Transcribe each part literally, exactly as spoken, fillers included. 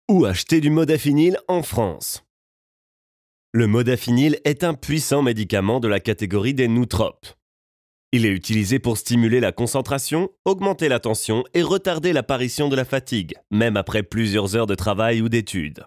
Où acheter du modafinil en France? Le modafinil est un puissant médicament de la catégorie des nootropes. Il est utilisé pour stimuler la concentration, augmenter la tension et retarder l'apparition de la fatigue, même après plusieurs heures de travail ou d'études.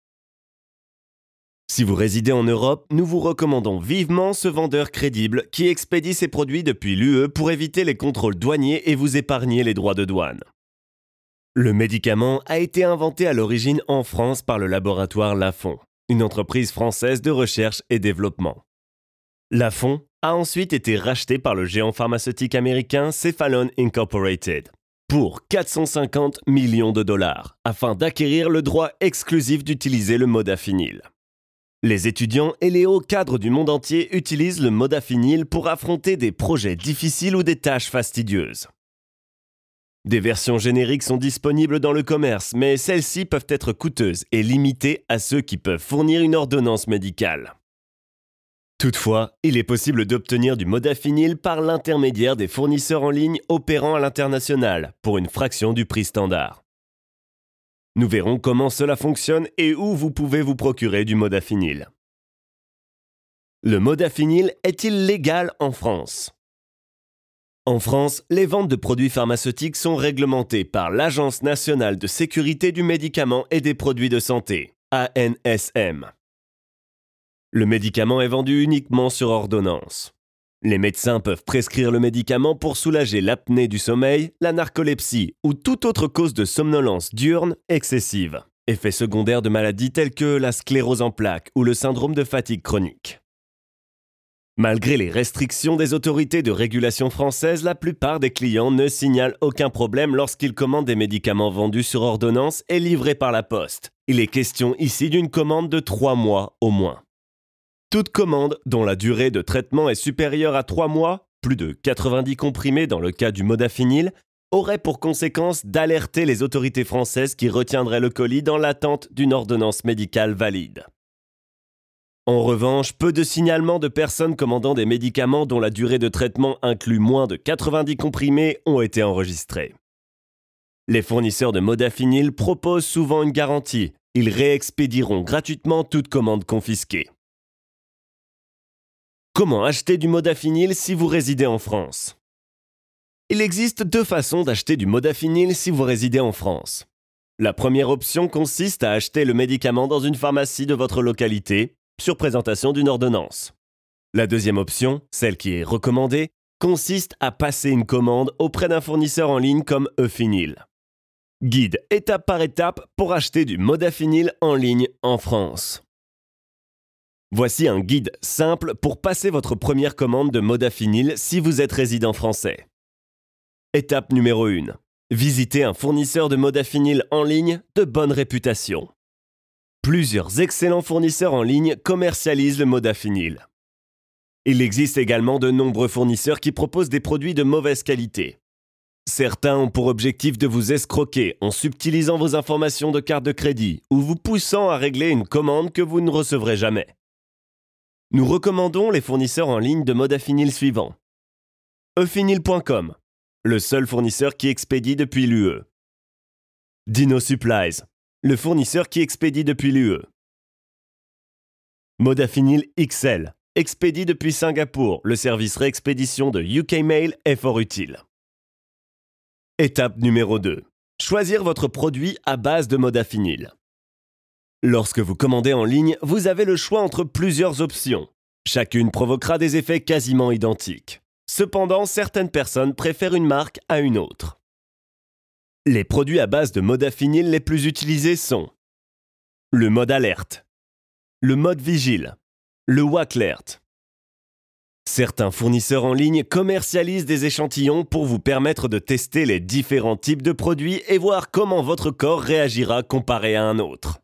Si vous résidez en Europe, nous vous recommandons vivement ce vendeur crédible qui expédie ses produits depuis l'U E pour éviter les contrôles douaniers et vous épargner les droits de douane. Le médicament a été inventé à l'origine en France par le laboratoire Lafon, une entreprise française de recherche et développement. Lafon a ensuite été racheté par le géant pharmaceutique américain Cephalon Incorporated pour quatre cent cinquante millions de dollars afin d'acquérir le droit exclusif d'utiliser le modafinil. Les étudiants et les hauts cadres du monde entier utilisent le modafinil pour affronter des projets difficiles ou des tâches fastidieuses. Des versions génériques sont disponibles dans le commerce, mais celles-ci peuvent être coûteuses et limitées à ceux qui peuvent fournir une ordonnance médicale. Toutefois, il est possible d'obtenir du modafinil par l'intermédiaire des fournisseurs en ligne opérant à l'international, pour une fraction du prix standard. Nous verrons comment cela fonctionne et où vous pouvez vous procurer du modafinil. Le modafinil est-il légal en France ? En France, les ventes de produits pharmaceutiques sont réglementées par l'Agence nationale de sécurité du médicament et des produits de santé, A N S M. Le médicament est vendu uniquement sur ordonnance. Les médecins peuvent prescrire le médicament pour soulager l'apnée du sommeil, la narcolepsie ou toute autre cause de somnolence diurne excessive, effets secondaires de maladies telles que la sclérose en plaques ou le syndrome de fatigue chronique. Malgré les restrictions des autorités de régulation françaises, la plupart des clients ne signalent aucun problème lorsqu'ils commandent des médicaments vendus sur ordonnance et livrés par la poste. Il est question ici d'une commande de trois mois au moins. Toute commande dont la durée de traitement est supérieure à trois mois, plus de quatre-vingt-dix comprimés dans le cas du modafinil, aurait pour conséquence d'alerter les autorités françaises qui retiendraient le colis dans l'attente d'une ordonnance médicale valide. En revanche, peu de signalements de personnes commandant des médicaments dont la durée de traitement inclut moins de quatre-vingt-dix comprimés ont été enregistrés. Les fournisseurs de modafinil proposent souvent une garantie. Ils réexpédieront gratuitement toute commande confisquée. Comment acheter du modafinil si vous résidez en France ? Il existe deux façons d'acheter du modafinil si vous résidez en France. La première option consiste à acheter le médicament dans une pharmacie de votre localité, sur présentation d'une ordonnance. La deuxième option, celle qui est recommandée, consiste à passer une commande auprès d'un fournisseur en ligne comme Efinil. Guide étape par étape pour acheter du modafinil en ligne en France. Voici un guide simple pour passer votre première commande de modafinil si vous êtes résident français. Étape numéro un. Visitez un fournisseur de modafinil en ligne de bonne réputation. Plusieurs excellents fournisseurs en ligne commercialisent le modafinil. Il existe également de nombreux fournisseurs qui proposent des produits de mauvaise qualité. Certains ont pour objectif de vous escroquer en subtilisant vos informations de carte de crédit ou vous poussant à régler une commande que vous ne recevrez jamais. Nous recommandons les fournisseurs en ligne de modafinil suivants. Efinil point com, le seul fournisseur qui expédie depuis l'U E. Dino Supplies, le fournisseur qui expédie depuis l'U E. Modafinil X L, expédie depuis Singapour, le service réexpédition de U K Mail est fort utile. Étape numéro deux. Choisir votre produit à base de modafinil. Lorsque vous commandez en ligne, vous avez le choix entre plusieurs options. Chacune provoquera des effets quasiment identiques. Cependant, certaines personnes préfèrent une marque à une autre. Les produits à base de modafinil les plus utilisés sont le mode alerte, le mode vigile, le Waclert. Certains fournisseurs en ligne commercialisent des échantillons pour vous permettre de tester les différents types de produits et voir comment votre corps réagira comparé à un autre.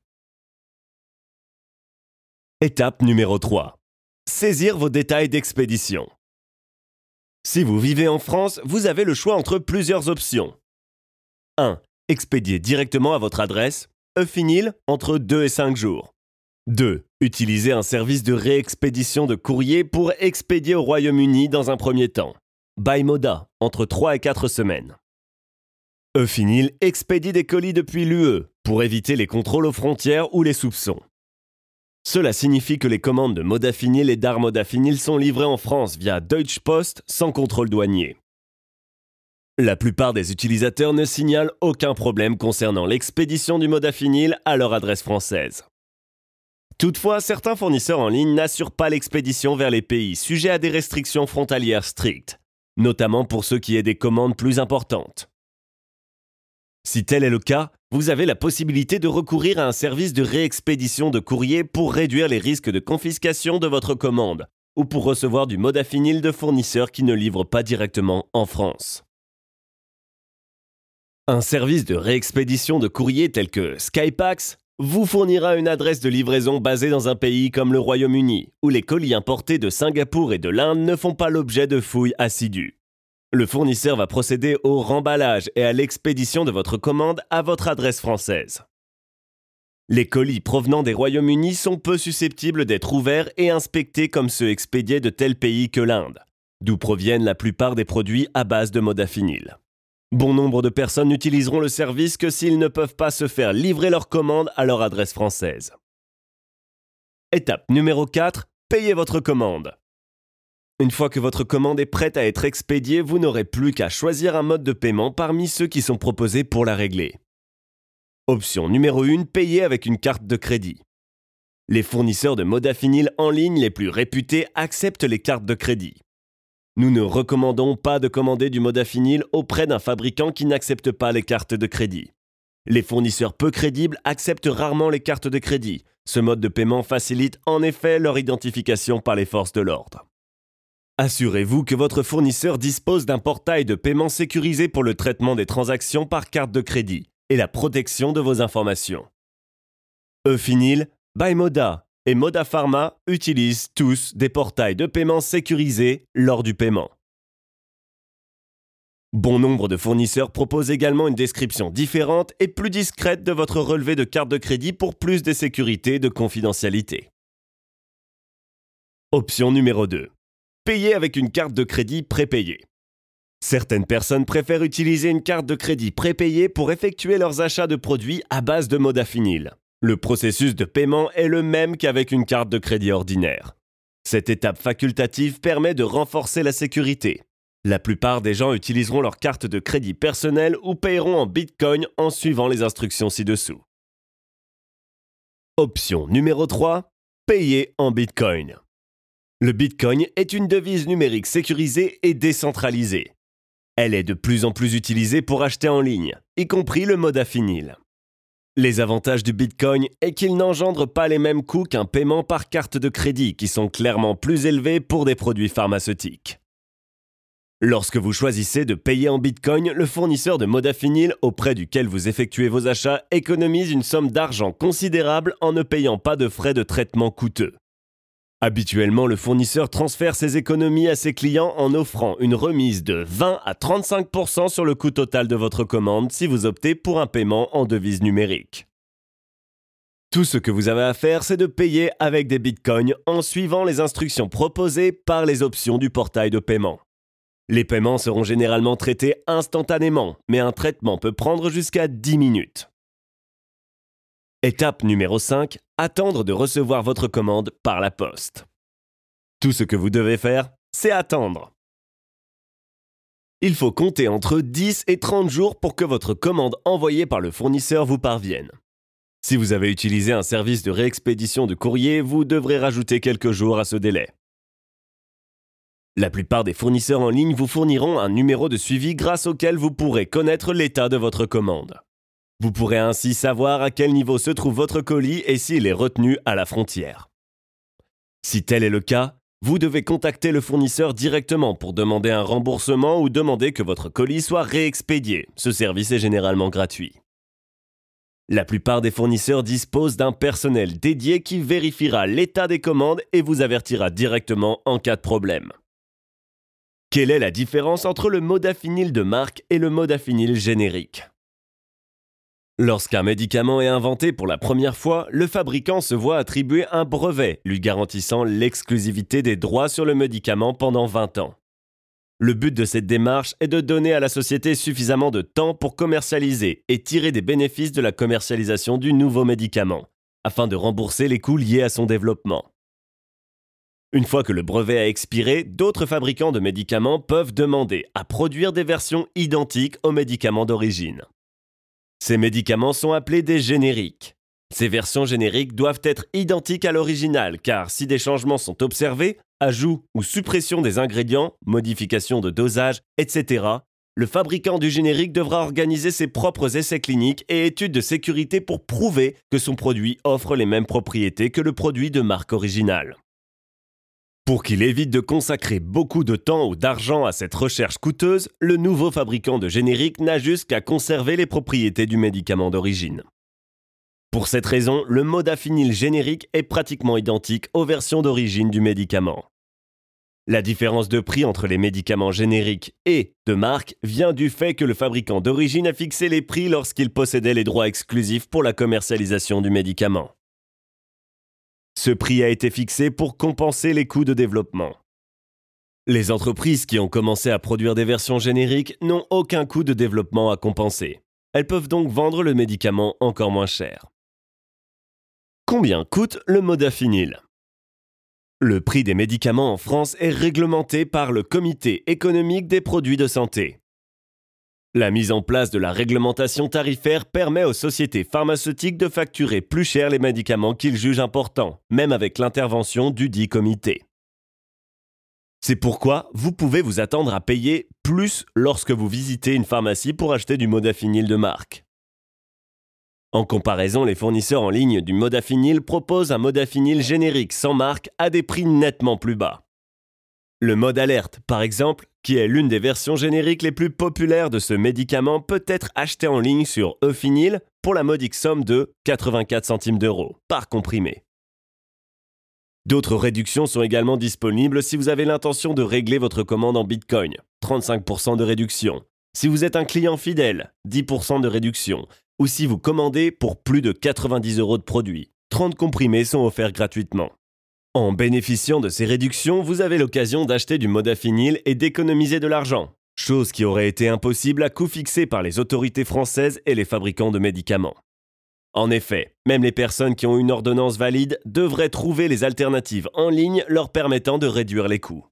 Étape numéro trois. Saisir vos détails d'expédition. Si vous vivez en France, vous avez le choix entre plusieurs options. un. Expédier directement à votre adresse, Efinil, entre deux et cinq jours. deux. Utiliser un service de réexpédition de courrier pour expédier au Royaume-Uni dans un premier temps. By Moda, entre trois et quatre semaines. Efinil expédie des colis depuis l'U E, pour éviter les contrôles aux frontières ou les soupçons. Cela signifie que les commandes de modafinil et d'armodafinil sont livrées en France via Deutsche Post sans contrôle douanier. La plupart des utilisateurs ne signalent aucun problème concernant l'expédition du modafinil à leur adresse française. Toutefois, certains fournisseurs en ligne n'assurent pas l'expédition vers les pays sujets à des restrictions frontalières strictes, notamment pour ceux qui aient des commandes plus importantes. Si tel est le cas, vous avez la possibilité de recourir à un service de réexpédition de courrier pour réduire les risques de confiscation de votre commande ou pour recevoir du modafinil de fournisseurs qui ne livrent pas directement en France. Un service de réexpédition de courrier tel que Skypax vous fournira une adresse de livraison basée dans un pays comme le Royaume-Uni, où les colis importés de Singapour et de l'Inde ne font pas l'objet de fouilles assidues. Le fournisseur va procéder au remballage et à l'expédition de votre commande à votre adresse française. Les colis provenant des Royaumes-Unis sont peu susceptibles d'être ouverts et inspectés comme ceux expédiés de tel pays que l'Inde, d'où proviennent la plupart des produits à base de modafinil. Bon nombre de personnes n'utiliseront le service que s'ils ne peuvent pas se faire livrer leur commande à leur adresse française. Étape numéro quatre. Payez votre commande. Une fois que votre commande est prête à être expédiée, vous n'aurez plus qu'à choisir un mode de paiement parmi ceux qui sont proposés pour la régler. Option numéro un. Payer avec une carte de crédit. Les fournisseurs de modafinil en ligne les plus réputés acceptent les cartes de crédit. Nous ne recommandons pas de commander du modafinil auprès d'un fabricant qui n'accepte pas les cartes de crédit. Les fournisseurs peu crédibles acceptent rarement les cartes de crédit. Ce mode de paiement facilite en effet leur identification par les forces de l'ordre. Assurez-vous que votre fournisseur dispose d'un portail de paiement sécurisé pour le traitement des transactions par carte de crédit et la protection de vos informations. Eufinil, Bymoda et Moda Pharma utilisent tous des portails de paiement sécurisés lors du paiement. Bon nombre de fournisseurs proposent également une description différente et plus discrète de votre relevé de carte de crédit pour plus de sécurité et de confidentialité. Option numéro deux. Payer avec une carte de crédit prépayée. Certaines personnes préfèrent utiliser une carte de crédit prépayée pour effectuer leurs achats de produits à base de modafinil. Le processus de paiement est le même qu'avec une carte de crédit ordinaire. Cette étape facultative permet de renforcer la sécurité. La plupart des gens utiliseront leur carte de crédit personnelle ou paieront en Bitcoin en suivant les instructions ci-dessous. Option numéro trois. Payer en Bitcoin. Le Bitcoin est une devise numérique sécurisée et décentralisée. Elle est de plus en plus utilisée pour acheter en ligne, y compris le modafinil. Les avantages du Bitcoin est qu'il n'engendre pas les mêmes coûts qu'un paiement par carte de crédit qui sont clairement plus élevés pour des produits pharmaceutiques. Lorsque vous choisissez de payer en Bitcoin, le fournisseur de modafinil auprès duquel vous effectuez vos achats économise une somme d'argent considérable en ne payant pas de frais de traitement coûteux. Habituellement, le fournisseur transfère ses économies à ses clients en offrant une remise de vingt à trente-cinq pour cent sur le coût total de votre commande si vous optez pour un paiement en devise numérique. Tout ce que vous avez à faire, c'est de payer avec des bitcoins en suivant les instructions proposées par les options du portail de paiement. Les paiements seront généralement traités instantanément, mais un traitement peut prendre jusqu'à dix minutes. Étape numéro cinq. Attendre de recevoir votre commande par la poste. Tout ce que vous devez faire, c'est attendre. Il faut compter entre dix et trente jours pour que votre commande envoyée par le fournisseur vous parvienne. Si vous avez utilisé un service de réexpédition de courrier, vous devrez rajouter quelques jours à ce délai. La plupart des fournisseurs en ligne vous fourniront un numéro de suivi grâce auquel vous pourrez connaître l'état de votre commande. Vous pourrez ainsi savoir à quel niveau se trouve votre colis et s'il est retenu à la frontière. Si tel est le cas, vous devez contacter le fournisseur directement pour demander un remboursement ou demander que votre colis soit réexpédié. Ce service est généralement gratuit. La plupart des fournisseurs disposent d'un personnel dédié qui vérifiera l'état des commandes et vous avertira directement en cas de problème. Quelle est la différence entre le modafinil de marque et le modafinil générique ? Lorsqu'un médicament est inventé pour la première fois, le fabricant se voit attribuer un brevet lui garantissant l'exclusivité des droits sur le médicament pendant vingt ans. Le but de cette démarche est de donner à la société suffisamment de temps pour commercialiser et tirer des bénéfices de la commercialisation du nouveau médicament, afin de rembourser les coûts liés à son développement. Une fois que le brevet a expiré, d'autres fabricants de médicaments peuvent demander à produire des versions identiques aux médicaments d'origine. Ces médicaments sont appelés des génériques. Ces versions génériques doivent être identiques à l'original, car si des changements sont observés, ajout ou suppression des ingrédients, modification de dosage, et cetera, le fabricant du générique devra organiser ses propres essais cliniques et études de sécurité pour prouver que son produit offre les mêmes propriétés que le produit de marque originale. Pour qu'il évite de consacrer beaucoup de temps ou d'argent à cette recherche coûteuse, le nouveau fabricant de générique n'a juste qu'à conserver les propriétés du médicament d'origine. Pour cette raison, le modafinil générique est pratiquement identique aux versions d'origine du médicament. La différence de prix entre les médicaments génériques et de marque vient du fait que le fabricant d'origine a fixé les prix lorsqu'il possédait les droits exclusifs pour la commercialisation du médicament. Ce prix a été fixé pour compenser les coûts de développement. Les entreprises qui ont commencé à produire des versions génériques n'ont aucun coût de développement à compenser. Elles peuvent donc vendre le médicament encore moins cher. Combien coûte le modafinil ? Le prix des médicaments en France est réglementé par le Comité économique des produits de santé. La mise en place de la réglementation tarifaire permet aux sociétés pharmaceutiques de facturer plus cher les médicaments qu'ils jugent importants, même avec l'intervention du dit comité. C'est pourquoi vous pouvez vous attendre à payer plus lorsque vous visitez une pharmacie pour acheter du modafinil de marque. En comparaison, les fournisseurs en ligne du modafinil proposent un modafinil générique sans marque à des prix nettement plus bas. Le mode alerte, par exemple, qui est l'une des versions génériques les plus populaires de ce médicament, peut être acheté en ligne sur Efinil pour la modique somme de quatre-vingt-quatre centimes d'euros par comprimé. D'autres réductions sont également disponibles si vous avez l'intention de régler votre commande en Bitcoin, trente-cinq pour cent de réduction. Si vous êtes un client fidèle, dix pour cent de réduction. Ou si vous commandez pour plus de quatre-vingt-dix euros de produits, trente comprimés sont offerts gratuitement. En bénéficiant de ces réductions, vous avez l'occasion d'acheter du modafinil et d'économiser de l'argent, chose qui aurait été impossible à coût fixé par les autorités françaises et les fabricants de médicaments. En effet, même les personnes qui ont une ordonnance valide devraient trouver les alternatives en ligne leur permettant de réduire les coûts.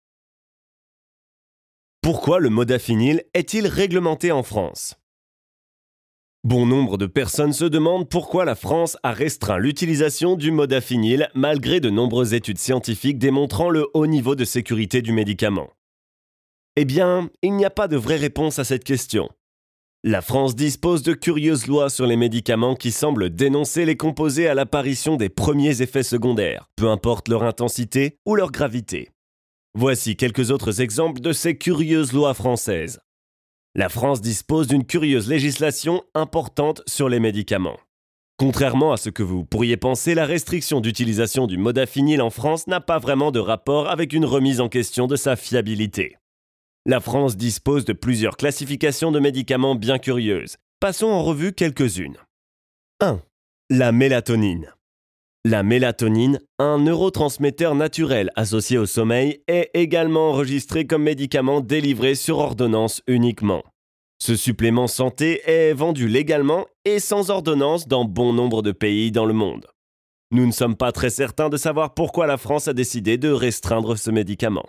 Pourquoi le modafinil est-il réglementé en France ? Bon nombre de personnes se demandent pourquoi la France a restreint l'utilisation du modafinil malgré de nombreuses études scientifiques démontrant le haut niveau de sécurité du médicament. Eh bien, il n'y a pas de vraie réponse à cette question. La France dispose de curieuses lois sur les médicaments qui semblent dénoncer les composés à l'apparition des premiers effets secondaires, peu importe leur intensité ou leur gravité. Voici quelques autres exemples de ces curieuses lois françaises. La France dispose d'une curieuse législation importante sur les médicaments. Contrairement à ce que vous pourriez penser, la restriction d'utilisation du modafinil en France n'a pas vraiment de rapport avec une remise en question de sa fiabilité. La France dispose de plusieurs classifications de médicaments bien curieuses. Passons en revue quelques-unes. un. La mélatonine. La mélatonine, un neurotransmetteur naturel associé au sommeil, est également enregistré comme médicament délivré sur ordonnance uniquement. Ce supplément santé est vendu légalement et sans ordonnance dans bon nombre de pays dans le monde. Nous ne sommes pas très certains de savoir pourquoi la France a décidé de restreindre ce médicament.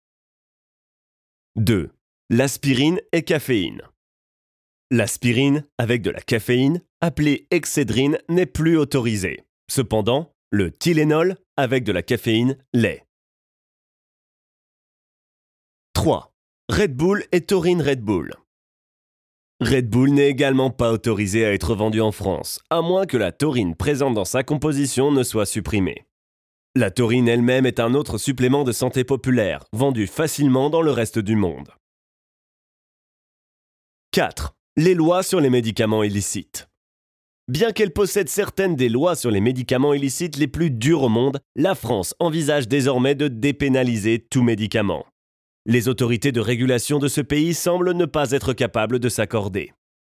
deux. L'aspirine et caféine. L'aspirine, avec de la caféine, appelée Excedrine, n'est plus autorisée. Cependant, le Tylenol, avec de la caféine, l'est. trois. Red Bull et Taurine Red Bull. Red Bull n'est également pas autorisé à être vendu en France, à moins que la taurine présente dans sa composition ne soit supprimée. La taurine elle-même est un autre supplément de santé populaire, vendu facilement dans le reste du monde. quatre. Les lois sur les médicaments illicites. Bien qu'elle possède certaines des lois sur les médicaments illicites les plus dures au monde, la France envisage désormais de dépénaliser tout médicament. Les autorités de régulation de ce pays semblent ne pas être capables de s'accorder.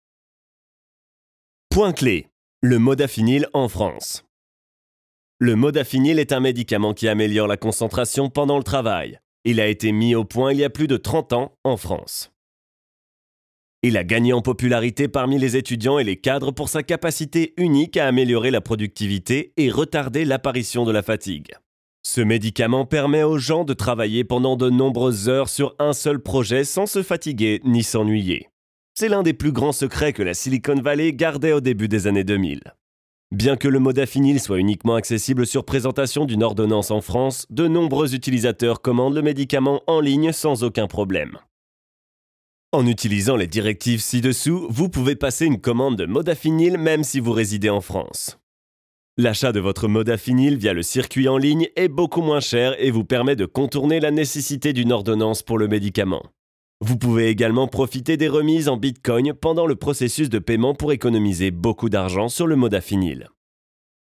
Point clé. Le modafinil en France. Le modafinil est un médicament qui améliore la concentration pendant le travail. Il a été mis au point il y a plus de trente ans en France. Il a gagné en popularité parmi les étudiants et les cadres pour sa capacité unique à améliorer la productivité et retarder l'apparition de la fatigue. Ce médicament permet aux gens de travailler pendant de nombreuses heures sur un seul projet sans se fatiguer ni s'ennuyer. C'est l'un des plus grands secrets que la Silicon Valley gardait au début des années deux mille. Bien que le modafinil soit uniquement accessible sur présentation d'une ordonnance en France, de nombreux utilisateurs commandent le médicament en ligne sans aucun problème. En utilisant les directives ci-dessous, vous pouvez passer une commande de modafinil même si vous résidez en France. L'achat de votre modafinil via le circuit en ligne est beaucoup moins cher et vous permet de contourner la nécessité d'une ordonnance pour le médicament. Vous pouvez également profiter des remises en Bitcoin pendant le processus de paiement pour économiser beaucoup d'argent sur le modafinil.